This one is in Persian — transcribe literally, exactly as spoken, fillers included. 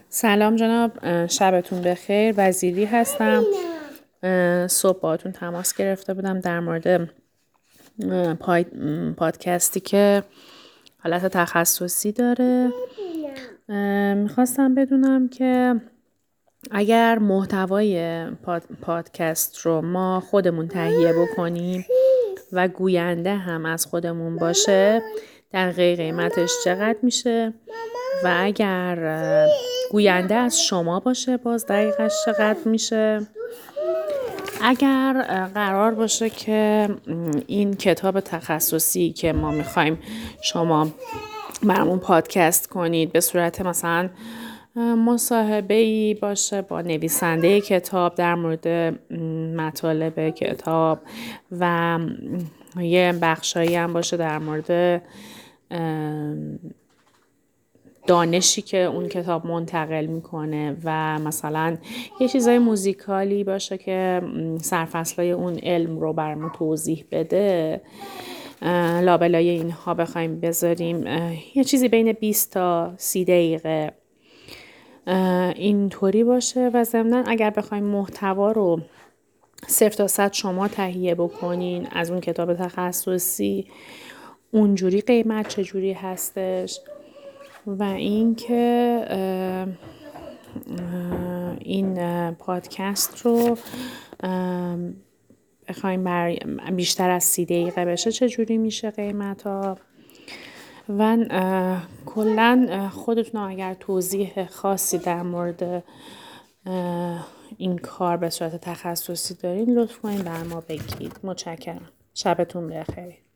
سلام جناب، شبتون بخیر. وزیری هستم. صبح باهاتون تماس گرفته بودم در مورد پای پادکستی که حالت تخصصی داره. میخواستم بدونم که اگر محتوای پاد، پادکست رو ما خودمون تهیه بکنیم و گوینده هم از خودمون باشه دقیقه قیمتش چقدر میشه و اگر گوینده از شما باشه باز دقیقش چقدر میشه. اگر قرار باشه که این کتاب تخصصی که ما میخوایم شما برامون پادکست کنید به صورت مثلا مصاحبه‌ای باشه با نویسنده کتاب در مورد مطالب کتاب و یه بخشایی هم باشه در مورد دانشی که اون کتاب منتقل میکنه و مثلا یه چیزای موزیکالی باشه که سرفصلای اون علم رو برامون توضیح بده، لابلای اینها بخوایم بذاریم یه چیزی بین بیست تا سی دقیقه اینطوری باشه. و ضمناً اگر بخوایم محتوا رو صفر تا صد شما تهیه بکنین از اون کتاب تخصصی، اونجوری قیمت چجوری هستش و اینکه این پادکست رو بخوایم بر بیشتر از سی دقیقه بشه چجوری میشه قیمت ها و کلا خودتون اگر توضیح خاصی در مورد این کار به صورت تخصصی دارین لطف کنین بر ما بگید. متشکرم. شبتون بخیر.